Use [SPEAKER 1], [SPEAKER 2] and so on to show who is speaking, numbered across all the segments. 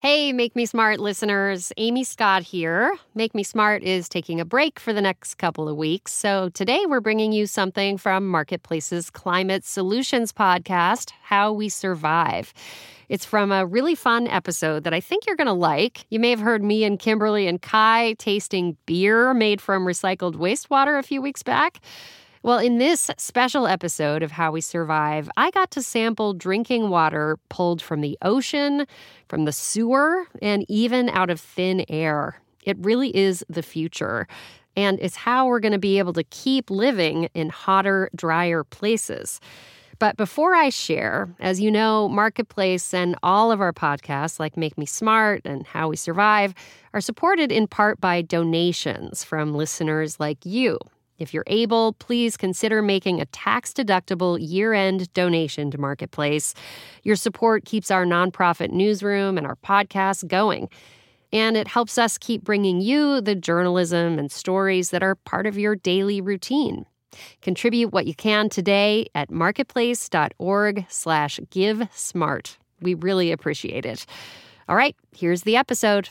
[SPEAKER 1] Hey, Make Me Smart listeners. Amy Scott here. Make Me Smart is taking a break for the next couple of weeks. So today we're bringing you something from Marketplace's Climate Solutions podcast, How We Survive. It's from a really fun episode that I think you're going to like. You may have heard me and Kimberly and Kai tasting beer made from recycled wastewater a few weeks back. Well, in this special episode of How We Survive, I got to sample drinking water pulled from the ocean, from the sewer, and even out of thin air. It really is the future, and it's how we're going to be able to keep living in hotter, drier places. But before I share, as you know, Marketplace and all of our podcasts like Make Me Smart and How We Survive are supported in part by donations from listeners like you. If you're able, please consider making a tax-deductible year-end donation to Marketplace. Your support keeps our nonprofit newsroom and our podcasts going, and it helps us keep bringing you the journalism and stories that are part of your daily routine. Contribute what you can today at marketplace.org/GiveSmart. We really appreciate it. All right, here's the episode.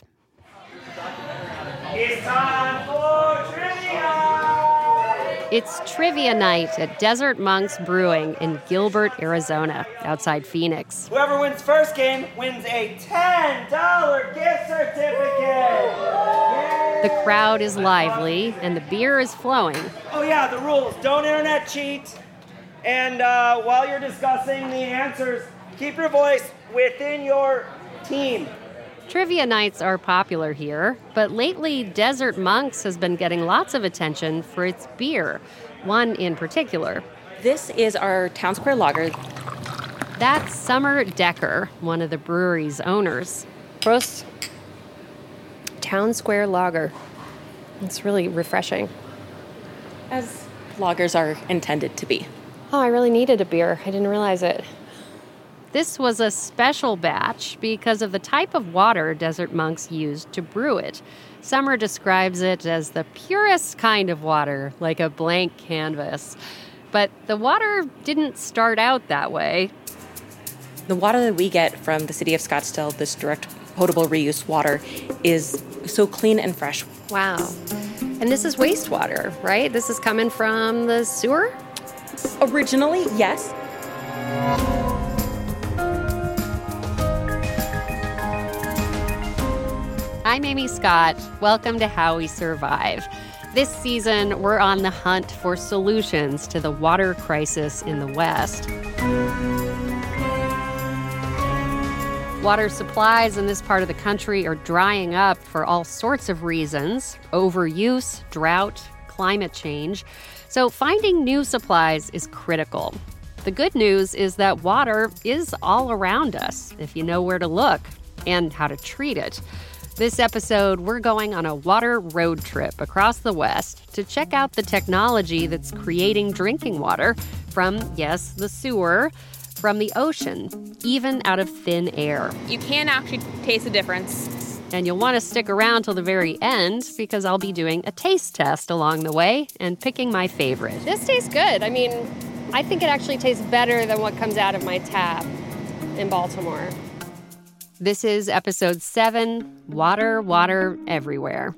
[SPEAKER 2] It's time for trivia!
[SPEAKER 1] It's trivia night at Desert Monks Brewing in Gilbert, Arizona, outside Phoenix.
[SPEAKER 2] Whoever wins first game wins a $10 gift certificate! Yay!
[SPEAKER 1] The crowd is lively and the beer is flowing.
[SPEAKER 2] Oh yeah, the rules. Don't internet cheat. And while you're discussing the answers, keep your voice within your team.
[SPEAKER 1] Trivia nights are popular here, but lately Desert Monks has been getting lots of attention for its beer, one in particular.
[SPEAKER 3] This is our Town Square Lager.
[SPEAKER 1] That's Summer Decker, one of the brewery's owners. Prost. Town Square Lager. It's really refreshing.
[SPEAKER 3] As lagers are intended to be.
[SPEAKER 1] Oh, I really needed a beer. I didn't realize it. This was a special batch because of the type of water Desert Monks used to brew it. Summer describes it as the purest kind of water, like a blank canvas. But the water didn't start out that way.
[SPEAKER 3] The water that we get from the city of Scottsdale, this direct potable reuse water, is so clean and fresh.
[SPEAKER 1] Wow. And this is wastewater, right? This is coming from the sewer?
[SPEAKER 3] Originally, yes.
[SPEAKER 1] I'm Amy Scott. Welcome to How We Survive. This season, we're on the hunt for solutions to the water crisis in the West. Water supplies in this part of the country are drying up for all sorts of reasons: overuse, drought, climate change. So finding new supplies is critical. The good news is that water is all around us if you know where to look and how to treat it. This episode, we're going on a water road trip across the West to check out the technology that's creating drinking water from, yes, the sewer, from the ocean, even out of thin air.
[SPEAKER 4] You can actually taste the difference.
[SPEAKER 1] And you'll want to stick around till the very end because I'll be doing a taste test along the way and picking my favorite.
[SPEAKER 4] This tastes good. I mean, I think it actually tastes better than what comes out of my tap in Baltimore.
[SPEAKER 1] This is episode 7, Water, Water Everywhere.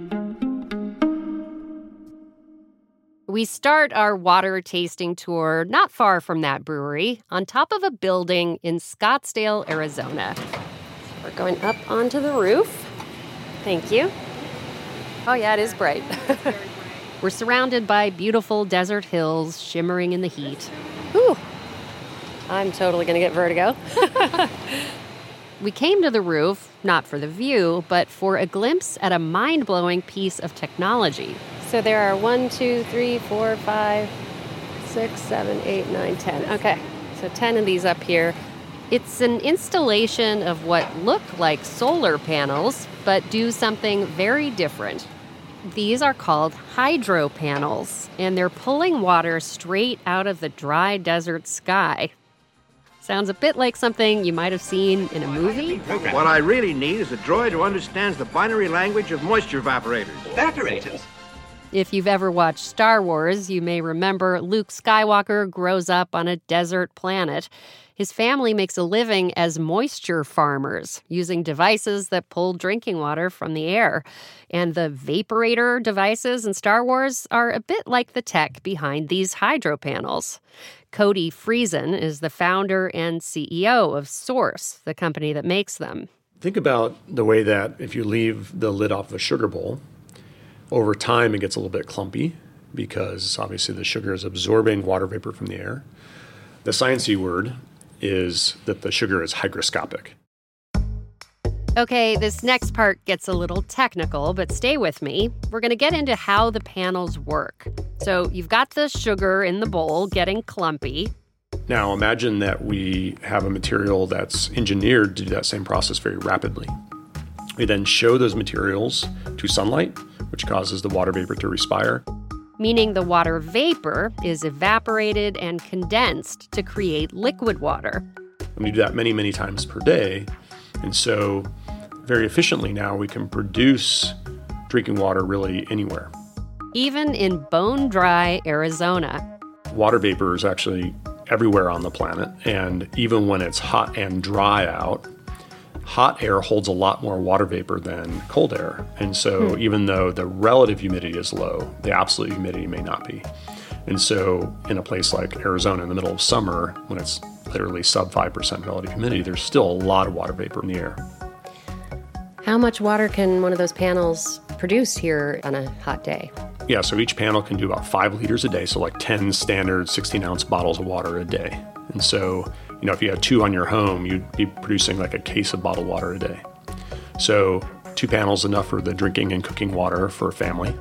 [SPEAKER 1] We start our water tasting tour not far from that brewery, on top of a building in Scottsdale, Arizona. We're going up onto the roof. Thank you. Oh yeah, it is bright. We're surrounded by beautiful desert hills shimmering in the heat. Whew. I'm totally going to get vertigo. We came to the roof, not for the view, but for a glimpse at a mind-blowing piece of technology. So there are 1, 2, 3, 4, 5, 6, 7, 8, 9, 10. Okay, so 10 of these up here. It's an installation of what look like solar panels, but do something very different. These are called hydro panels, and they're pulling water straight out of the dry desert sky. Sounds a bit like something you might have seen in a movie.
[SPEAKER 5] What I really need is a droid who understands the binary language of moisture evaporators.
[SPEAKER 6] Evaporators?
[SPEAKER 1] If you've ever watched Star Wars, you may remember Luke Skywalker grows up on a desert planet. His family makes a living as moisture farmers, using devices that pull drinking water from the air. And the vaporator devices in Star Wars are a bit like the tech behind these hydro panels. Cody Friesen is the founder and CEO of Source, the company that makes them.
[SPEAKER 6] Think about the way that if you leave the lid off of a sugar bowl, over time it gets a little bit clumpy because obviously the sugar is absorbing water vapor from the air. The sciencey word is that the sugar is hygroscopic.
[SPEAKER 1] Okay, this next part gets a little technical, but stay with me. We're going to get into how the panels work. So you've got the sugar in the bowl getting clumpy.
[SPEAKER 6] Now imagine that we have a material that's engineered to do that same process very rapidly. We then show those materials to sunlight, which causes the water vapor to respire.
[SPEAKER 1] Meaning the water vapor is evaporated and condensed to create liquid water.
[SPEAKER 6] And we do that many, many times per day. And so very efficiently now we can produce drinking water really anywhere.
[SPEAKER 1] Even in bone-dry Arizona.
[SPEAKER 6] Water vapor is actually everywhere on the planet. And even when it's hot and dry out, hot air holds a lot more water vapor than cold air. And so even though the relative humidity is low, the absolute humidity may not be. And so in a place like Arizona in the middle of summer, when it's literally sub 5% relative humidity, there's still a lot of water vapor in the air.
[SPEAKER 1] How much water can one of those panels produce here on a hot day?
[SPEAKER 6] Yeah, so each panel can do about 5 liters a day, so like 10 standard 16-ounce bottles of water a day. And so, if you had 2 on your home, you'd be producing like a case of bottled water a day. So 2 panels enough for the drinking and cooking water for a family.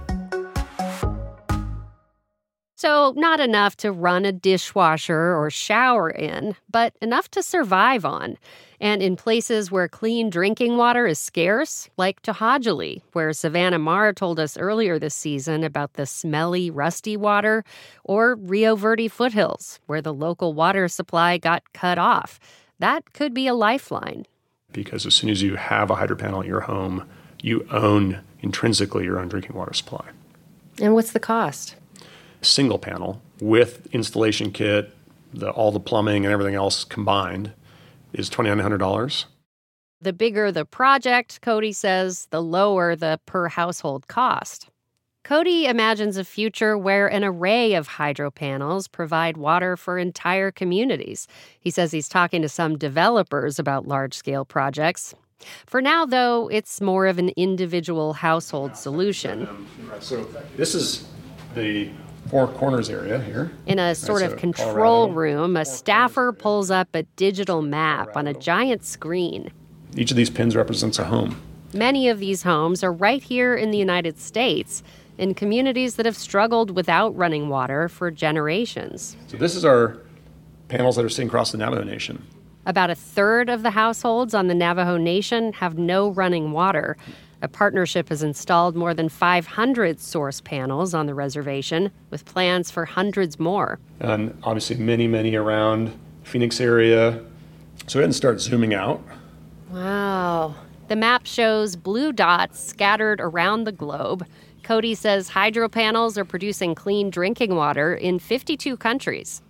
[SPEAKER 1] So not enough to run a dishwasher or shower in, but enough to survive on. And in places where clean drinking water is scarce, like To'Hajiilee, where Savannah Maher told us earlier this season about the smelly, rusty water, or Rio Verde foothills, where the local water supply got cut off. That could be a lifeline.
[SPEAKER 6] Because as soon as you have a hydro panel at your home, you own intrinsically your own drinking water supply.
[SPEAKER 1] And what's the cost?
[SPEAKER 6] Single panel with installation kit, all the plumbing and everything else combined is $2,900.
[SPEAKER 1] The bigger the project, Cody says, the lower the per household cost. Cody imagines a future where an array of hydro panels provide water for entire communities. He says he's talking to some developers about large-scale projects. For now, though, it's more of an individual household solution.
[SPEAKER 6] So this is the Four Corners area here.
[SPEAKER 1] In a sort of control room, a staffer pulls up a digital map on a giant screen.
[SPEAKER 6] Each of these pins represents a home.
[SPEAKER 1] Many of these homes are right here in the United States, in communities that have struggled without running water for generations.
[SPEAKER 6] So this is our panels that are sitting across the Navajo Nation.
[SPEAKER 1] About a third of the households on the Navajo Nation have no running water. A partnership has installed more than 500 Source panels on the reservation, with plans for hundreds more.
[SPEAKER 6] And obviously many, many around Phoenix area. So go ahead and start zooming out.
[SPEAKER 1] Wow. The map shows blue dots scattered around the globe. Cody says hydro panels are producing clean drinking water in 52 countries.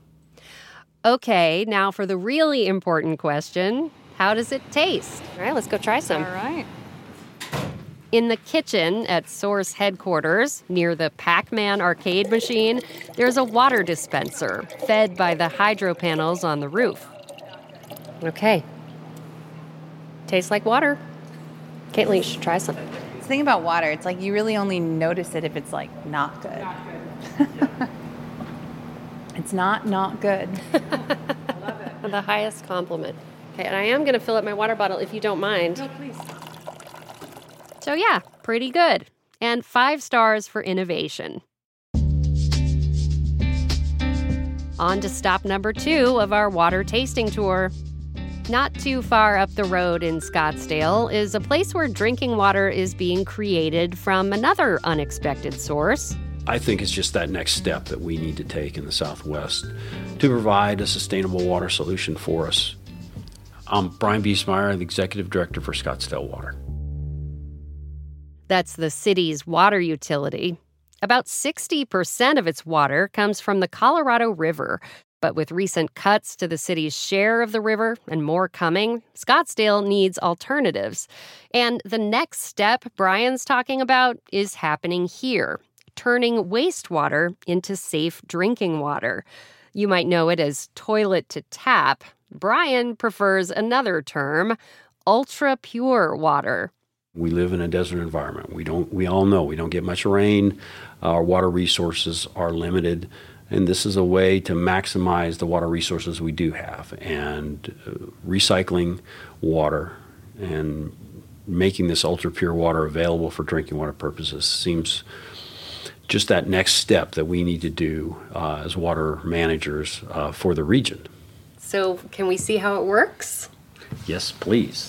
[SPEAKER 1] Okay, now for the really important question, how does it taste? All right, let's go try some.
[SPEAKER 7] All right.
[SPEAKER 1] In the kitchen at Source headquarters, near the Pac-Man arcade machine, there's a water dispenser fed by the hydro panels on the roof. Okay. Tastes like water. Caitlin, you should try some.
[SPEAKER 7] The thing about water, it's like you really only notice it if it's like not good. Not good. It's not good.
[SPEAKER 1] I love it. The highest compliment. Okay, and I am going to fill up my water bottle if you don't mind.
[SPEAKER 7] No, please.
[SPEAKER 1] So yeah, pretty good. And 5 stars for innovation. On to stop number 2 of our water tasting tour. Not too far up the road in Scottsdale is a place where drinking water is being created from another unexpected source.
[SPEAKER 8] I think it's just that next step that we need to take in the Southwest to provide a sustainable water solution for us. I'm Brian Biesmeyer, the Executive Director for Scottsdale Water.
[SPEAKER 1] That's the city's water utility. About 60% of its water comes from the Colorado River. But with recent cuts to the city's share of the river and more coming, Scottsdale needs alternatives. And the next step Brian's talking about is happening here, turning wastewater into safe drinking water. You might know it as toilet to tap. Brian prefers another term, ultra-pure water.
[SPEAKER 8] We live in a desert environment. We all know we don't get much rain. Our water resources are limited. And this is a way to maximize the water resources we do have. And recycling water and making this ultra-pure water available for drinking water purposes seems just that next step that we need to do as water managers for the region.
[SPEAKER 1] So can we see how it works?
[SPEAKER 8] Yes, please.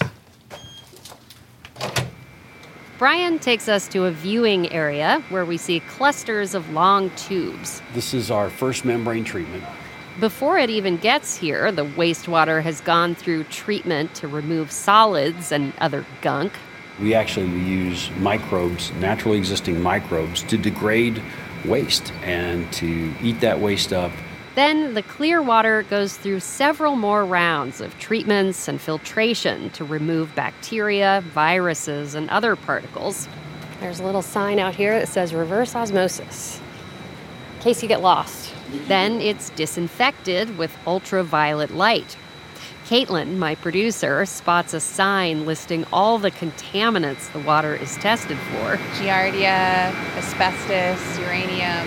[SPEAKER 1] Brian takes us to a viewing area where we see clusters of long tubes.
[SPEAKER 8] This is our first membrane treatment.
[SPEAKER 1] Before it even gets here, the wastewater has gone through treatment to remove solids and other gunk.
[SPEAKER 8] We actually use microbes, naturally existing microbes, to degrade waste and to eat that waste up.
[SPEAKER 1] Then the clear water goes through several more rounds of treatments and filtration to remove bacteria, viruses, and other particles. There's a little sign out here that says reverse osmosis, in case you get lost. Then it's disinfected with ultraviolet light. Caitlin, my producer, spots a sign listing all the contaminants the water is tested for.
[SPEAKER 7] Giardia, asbestos, uranium,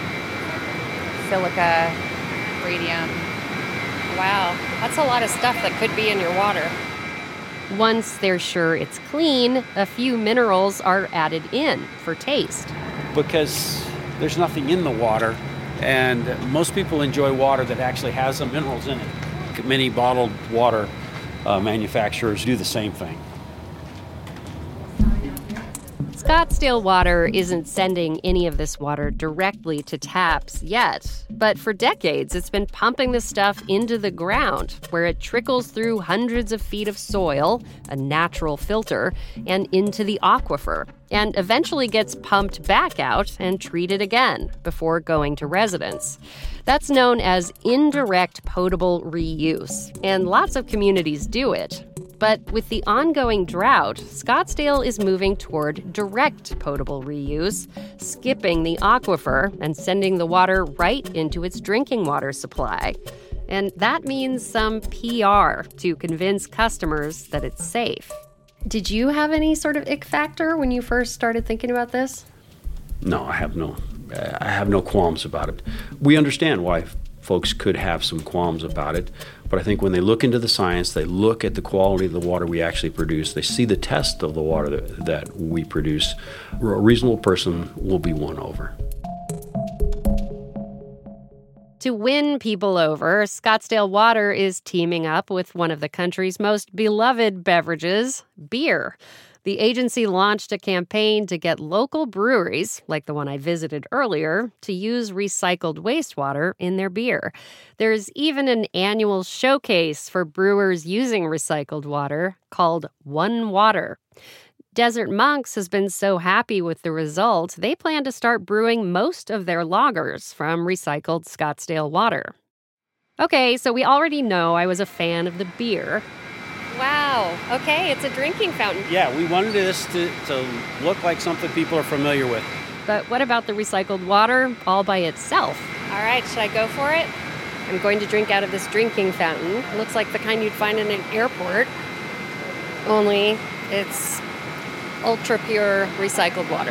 [SPEAKER 7] silica, radium.
[SPEAKER 4] Wow, that's a lot of stuff that could be in your water.
[SPEAKER 1] Once they're sure it's clean, a few minerals are added in for taste.
[SPEAKER 8] Because there's nothing in the water, and most people enjoy water that actually has some minerals in it. Many bottled water manufacturers do the same thing.
[SPEAKER 1] Scottsdale Water isn't sending any of this water directly to taps yet, but for decades it's been pumping this stuff into the ground, where it trickles through hundreds of feet of soil, a natural filter, and into the aquifer, and eventually gets pumped back out and treated again before going to residents. That's known as indirect potable reuse, and lots of communities do it. But with the ongoing drought, Scottsdale is moving toward direct potable reuse, skipping the aquifer and sending the water right into its drinking water supply. And that means some PR to convince customers that it's safe. Did you have any sort of ick factor when you first started thinking about this?
[SPEAKER 8] No, I have no qualms about it. We understand why folks could have some qualms about it, but I think when they look into the science, they look at the quality of the water we actually produce, they see the test of the water that we produce, a reasonable person will be won over.
[SPEAKER 1] To win people over, Scottsdale Water is teaming up with one of the country's most beloved beverages, beer. The agency launched a campaign to get local breweries, like the one I visited earlier, to use recycled wastewater in their beer. There's even an annual showcase for brewers using recycled water called One Water. Desert Monks has been so happy with the result, they plan to start brewing most of their lagers from recycled Scottsdale water. Okay, so we already know I was a fan of the beer.
[SPEAKER 4] Wow, okay, it's a drinking fountain.
[SPEAKER 8] Yeah, we wanted this to look like something people are familiar with.
[SPEAKER 1] But what about the recycled water all by itself?
[SPEAKER 4] All right, should I go for it? I'm going to drink out of this drinking fountain. It looks like the kind you'd find in an airport, only it's ultra-pure recycled water.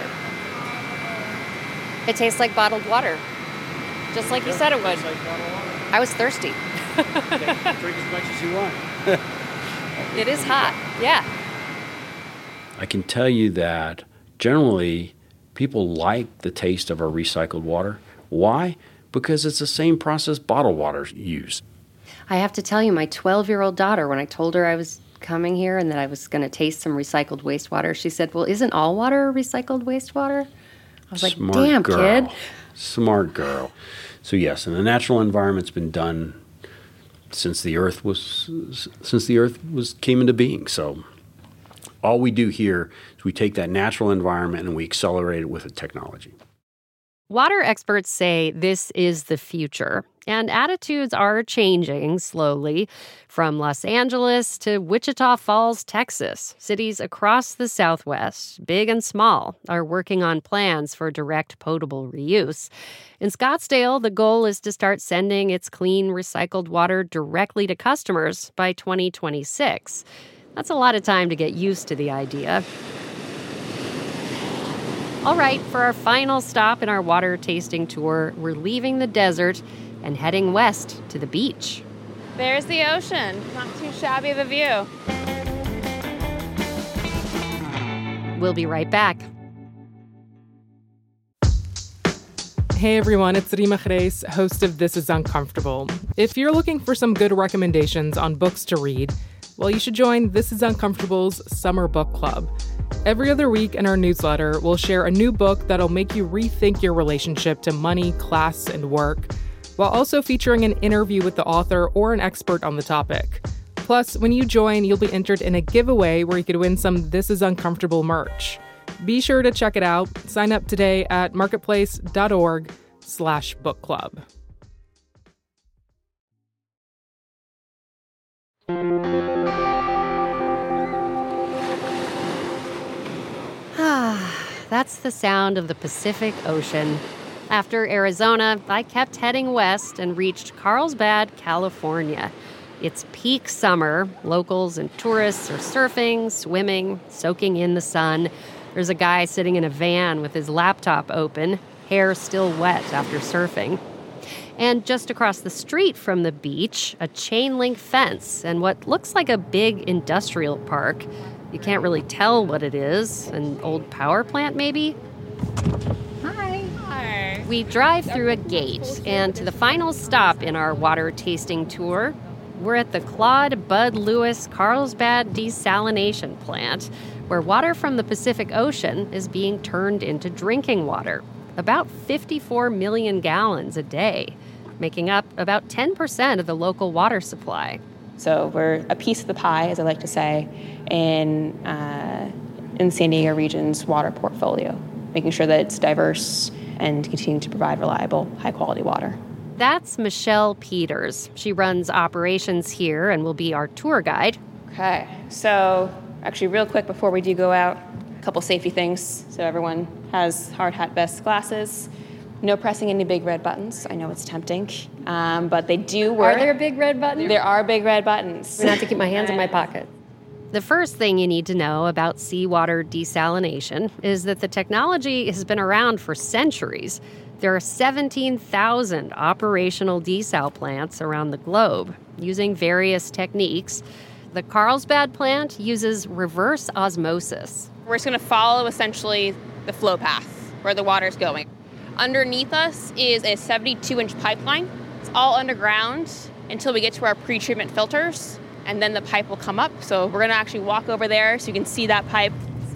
[SPEAKER 4] It tastes like bottled water, just like you said it would. I was thirsty.
[SPEAKER 8] Okay, drink as much as you want.
[SPEAKER 4] It is hot, yeah.
[SPEAKER 8] I can tell you that generally people like the taste of our recycled water. Why? Because it's the same process bottled water used.
[SPEAKER 1] I have to tell you, my 12-year-old daughter, when I told her I was coming here and that I was going to taste some recycled wastewater, she said, well, isn't all water recycled wastewater? I was like, damn, kid.
[SPEAKER 8] Smart girl. So yes, and the natural environment's been done since the earth came into being. So all we do here is we take that natural environment and we accelerate it with the technology.
[SPEAKER 1] Water experts say this is the future. And attitudes are changing slowly. From Los Angeles to Wichita Falls, Texas, cities across the Southwest, big and small, are working on plans for direct potable reuse. In Scottsdale, the goal is to start sending its clean, recycled water directly to customers by 2026. That's a lot of time to get used to the idea. All right, for our final stop in our water tasting tour, we're leaving the desert and heading west to the beach.
[SPEAKER 9] There's the ocean. Not too shabby of a view.
[SPEAKER 1] We'll be right back.
[SPEAKER 10] Hey everyone, it's Rima Reis, host of This Is Uncomfortable. If you're looking for some good recommendations on books to read, well, you should join This Is Uncomfortable's Summer Book Club. Every other week in our newsletter, we'll share a new book that'll make you rethink your relationship to money, class, and work, while also featuring an interview with the author or an expert on the topic. Plus, when you join, you'll be entered in a giveaway where you could win some This Is Uncomfortable merch. Be sure to check it out. Sign up today at marketplace.org/book club.
[SPEAKER 1] That's the sound of the Pacific Ocean. After Arizona, I kept heading west and reached Carlsbad, California. It's peak summer. Locals and tourists are surfing, swimming, soaking in the sun. There's a guy sitting in a van with his laptop open, hair still wet after surfing. And just across the street from the beach, a chain-link fence and what looks like a big industrial park. You can't really tell what it is. An old power plant, maybe?
[SPEAKER 9] Hi.
[SPEAKER 1] We drive through a gate, and to the final stop in our water tasting tour, we're at the Claude Bud Lewis Carlsbad Desalination Plant, where water from the Pacific Ocean is being turned into drinking water. About 54 million gallons a day, making up about 10% of the local water supply.
[SPEAKER 3] So we're a piece of the pie, as I like to say, in San Diego region's water portfolio, making sure that it's diverse and continuing to provide reliable, high-quality water.
[SPEAKER 1] That's Michelle Peters. She runs operations here and will be our tour guide.
[SPEAKER 3] Okay, so actually real quick before we do go out, a couple safety things. So everyone has hard hat, vest, glasses. No pressing any big red buttons. I know it's tempting, but they do work.
[SPEAKER 1] Are there big red buttons?
[SPEAKER 3] There are big red buttons.
[SPEAKER 1] I'm going to have to keep my hands in my pocket. The first thing you need to know about seawater desalination is that the technology has been around for centuries. There are 17,000 operational desal plants around the globe using various techniques. The Carlsbad plant uses reverse osmosis.
[SPEAKER 9] We're just going to follow essentially the flow path where the water's going. Underneath us is a 72-inch pipeline. It's all underground until we get to our pre-treatment filters, and then the pipe will come up. So we're going to actually walk over there so you can see that pipe.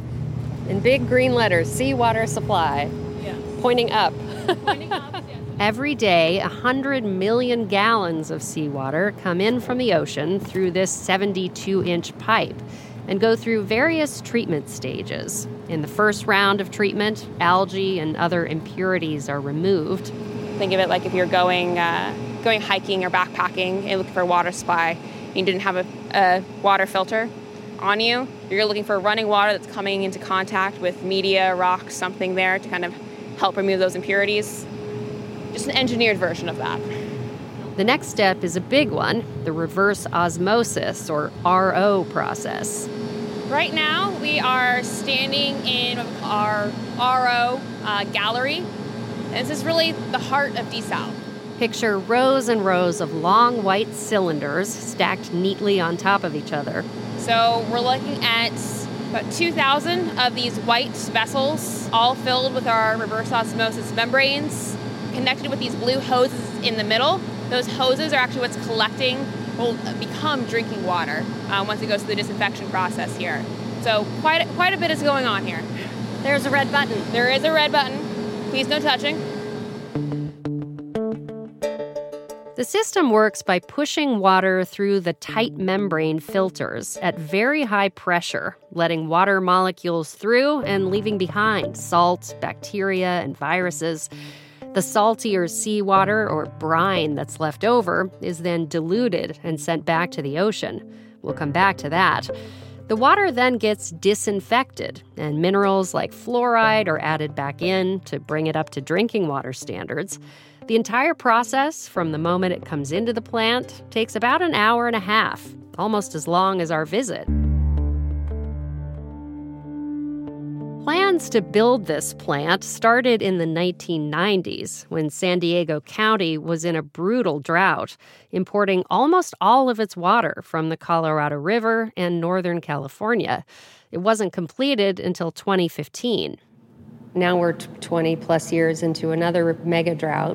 [SPEAKER 1] In big green letters, seawater supply.
[SPEAKER 9] Yeah.
[SPEAKER 1] Pointing up.
[SPEAKER 9] Pointing up, yes.
[SPEAKER 1] Every day, 100 million gallons of seawater come in from the ocean through this 72-inch pipe and go through various treatment stages. In the first round of treatment, algae and other impurities are removed.
[SPEAKER 3] Think of it like if you're going hiking or backpacking and looking for a water supply, you didn't have a water filter on you. You're looking for running water that's coming into contact with media, rocks, something there to kind of help remove those impurities. Just an engineered version of that.
[SPEAKER 1] The next step is a big one, the reverse osmosis, or RO process.
[SPEAKER 9] Right now, we are standing in our RO gallery. And this is really the heart of desal.
[SPEAKER 1] Picture rows and rows of long white cylinders stacked neatly on top of each other.
[SPEAKER 9] So we're looking at about 2,000 of these white vessels, all filled with our reverse osmosis membranes, connected with these blue hoses in the middle. Those hoses are actually what's collecting, will become drinking water once it goes through the disinfection process here. So quite a bit is going on here.
[SPEAKER 1] There's a red button.
[SPEAKER 9] There is a red button. Please no touching.
[SPEAKER 1] The system works by pushing water through the tight membrane filters at very high pressure, letting water molecules through and leaving behind salt, bacteria, and viruses. The saltier seawater or brine that's left over is then diluted and sent back to the ocean. We'll come back to that. The water then gets disinfected, and minerals like fluoride are added back in to bring it up to drinking water standards. The entire process, from the moment it comes into the plant, takes about an hour and a half, almost as long as our visit. Plans to build this plant started in the 1990s when San Diego County was in a brutal drought, importing almost all of its water from the Colorado River and Northern California. It wasn't completed until 2015. Now we're 20 plus years into another mega drought.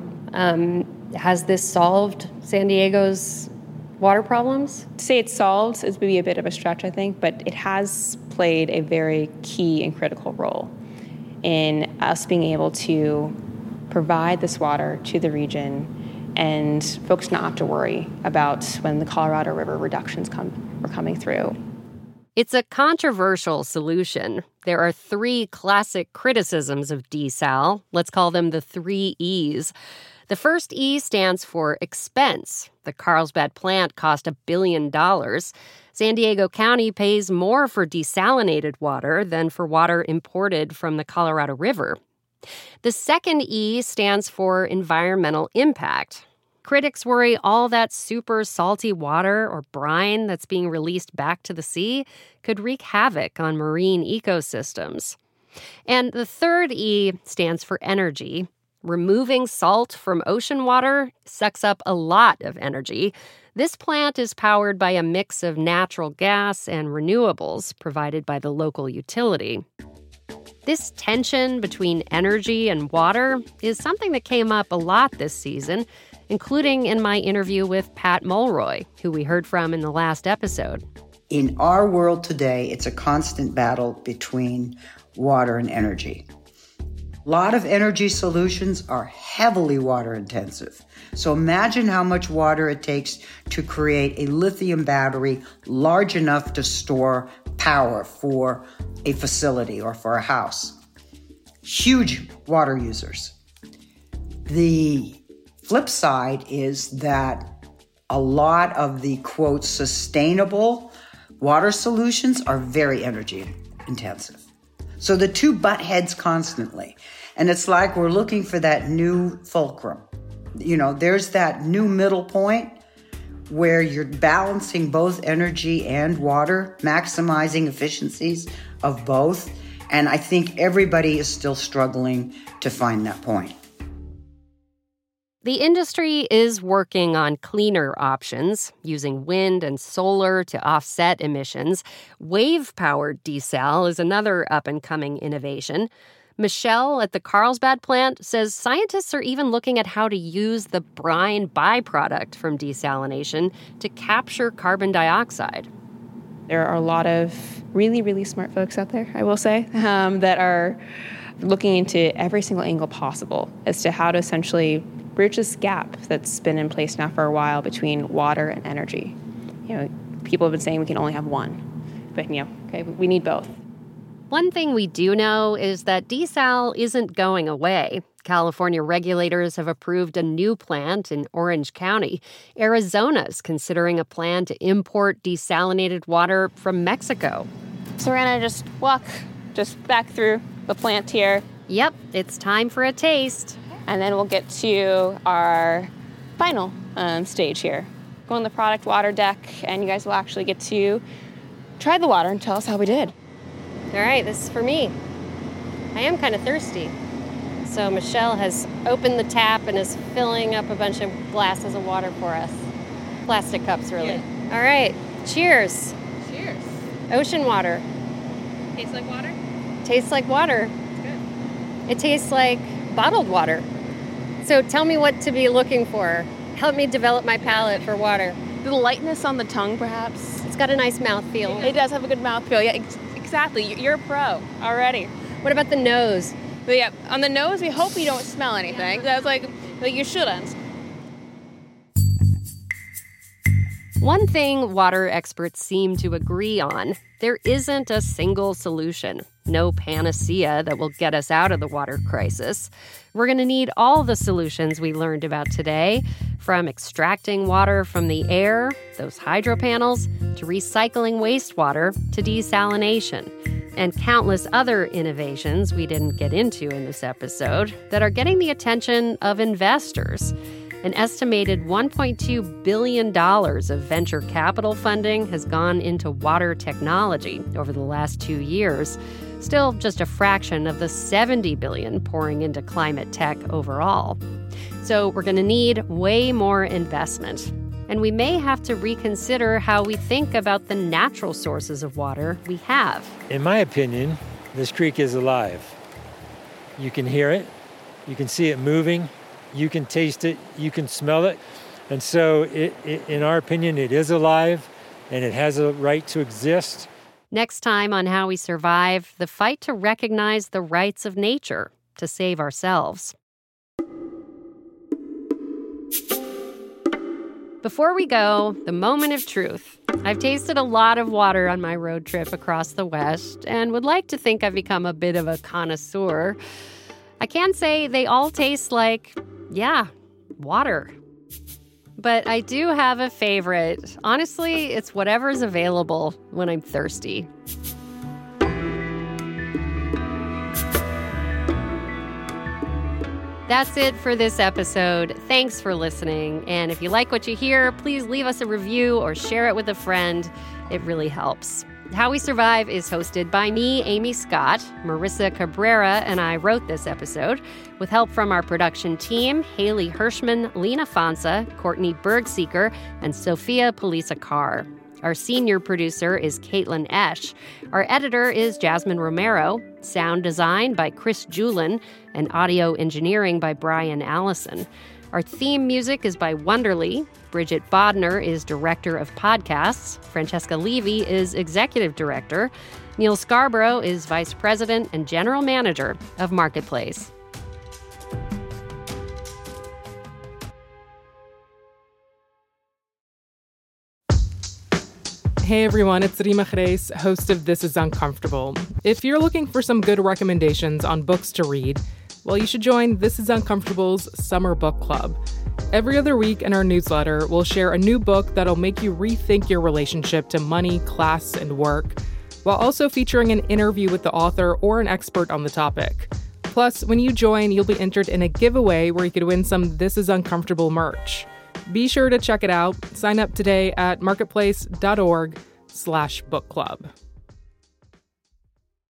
[SPEAKER 1] Has this solved San Diego's water problems?
[SPEAKER 3] To say it's solved is maybe a bit of a stretch, I think, but it has played a very key and critical role in us being able to provide this water to the region and folks not have to worry about when the Colorado River reductions were coming through.
[SPEAKER 1] It's a controversial solution. There are 3 classic criticisms of desal. Let's call them the 3 E's. The first E stands for expense. The Carlsbad plant cost $1 billion. San Diego County pays more for desalinated water than for water imported from the Colorado River. The second E stands for environmental impact. Critics worry all that super salty water or brine that's being released back to the sea could wreak havoc on marine ecosystems. And the third E stands for energy. Removing salt from ocean water sucks up a lot of energy. This plant is powered by a mix of natural gas and renewables provided by the local utility. This tension between energy and water is something that came up a lot this season, including in my interview with Pat Mulroy, who we heard from in the last episode.
[SPEAKER 11] In our world today, it's a constant battle between water and energy. A lot of energy solutions are heavily water intensive. So imagine how much water it takes to create a lithium battery large enough to store power for a facility or for a house. Huge water users. The flip side is that a lot of the, quote, sustainable water solutions are very energy intensive. So the two butt heads constantly. And it's like we're looking for that new fulcrum. You know, there's that new middle point where you're balancing both energy and water, maximizing efficiencies of both. And I think everybody is still struggling to find that point.
[SPEAKER 1] The industry is working on cleaner options, using wind and solar to offset emissions. Wave-powered desal is another up-and-coming innovation. Michelle at the Carlsbad plant says scientists are even looking at how to use the brine byproduct from desalination to capture carbon dioxide.
[SPEAKER 3] There are a lot of really, really smart folks out there, I will say, that are looking into every single angle possible as to how to essentially bridge this gap that's been in place now for a while between water and energy. You know, people have been saying we can only have one, but we need both.
[SPEAKER 1] One thing we do know is that desal isn't going away. California regulators have approved a new plant in Orange County. Arizona's considering a plan to import desalinated water from Mexico.
[SPEAKER 3] So we're gonna just walk back through the plant here.
[SPEAKER 1] Yep, it's time for a taste.
[SPEAKER 3] And then we'll get to our final stage here. Go on the product water deck, and you guys will actually get to try the water and tell us how we did.
[SPEAKER 1] All right, this is for me. I am kind of thirsty. So Michelle has opened the tap and is filling up a bunch of glasses of water for us. Plastic cups, really. Yeah. All right, cheers.
[SPEAKER 3] Cheers.
[SPEAKER 1] Ocean water.
[SPEAKER 3] Tastes like water?
[SPEAKER 1] Tastes like water.
[SPEAKER 3] It's good.
[SPEAKER 1] It tastes like bottled water. So tell me what to be looking for. Help me develop my palate for water.
[SPEAKER 3] The lightness on the tongue, perhaps.
[SPEAKER 1] It's got a nice mouthfeel.
[SPEAKER 3] It does have a good mouthfeel. Yeah, exactly. You're a pro already.
[SPEAKER 1] What about the nose?
[SPEAKER 3] But yeah, on the nose, we hope you don't smell anything. That's like you shouldn't.
[SPEAKER 1] One thing water experts seem to agree on, There isn't a single solution, no panacea that will get us out of the water crisis. We're going to need all the solutions we learned about today, from extracting water from the air, those hydro panels, to recycling wastewater, to desalination, and countless other innovations we didn't get into in this episode that are getting the attention of investors. An estimated $1.2 billion of venture capital funding has gone into water technology over the last 2 years, still just a fraction of the $70 billion pouring into climate tech overall. So we're going to need way more investment. And we may have to reconsider how we think about the natural sources of water we have.
[SPEAKER 12] In my opinion, this creek is alive. You can hear it, you can see it moving, you can taste it, you can smell it. And so in our opinion, it is alive and it has a right to exist.
[SPEAKER 1] Next time on How We Survive, the fight to recognize the rights of nature to save ourselves. Before we go, the moment of truth. I've tasted a lot of water on my road trip across the West and would like to think I've become a bit of a connoisseur. I can say they all taste like, water. But I do have a favorite. Honestly, it's whatever's available when I'm thirsty. That's it for this episode. Thanks for listening. And if you like what you hear, please leave us a review or share it with a friend. It really helps. How We Survive is hosted by me, Amy Scott. Marissa Cabrera and I wrote this episode with help from our production team, Haley Hirschman, Lena Fonsa, Courtney Bergseeker, and Sophia Polisa-Carr. Our senior producer is Caitlin Esch. Our editor is Jasmine Romero. Sound design by Chris Julin and audio engineering by Brian Allison. Our theme music is by Wonderly. Bridget Bodner is director of podcasts. Francesca Levy is executive director. Neil Scarborough is vice president and general manager of Marketplace.
[SPEAKER 10] Hey everyone, it's Rima Reis, host of This Is Uncomfortable. If you're looking for some good recommendations on books to read, well, you should join This Is Uncomfortable's Summer Book Club. Every other week in our newsletter, we'll share a new book that'll make you rethink your relationship to money, class, and work, while also featuring an interview with the author or an expert on the topic. Plus, when you join, you'll be entered in a giveaway where you could win some This Is Uncomfortable merch. Be sure to check it out. Sign up today at marketplace.org/book club.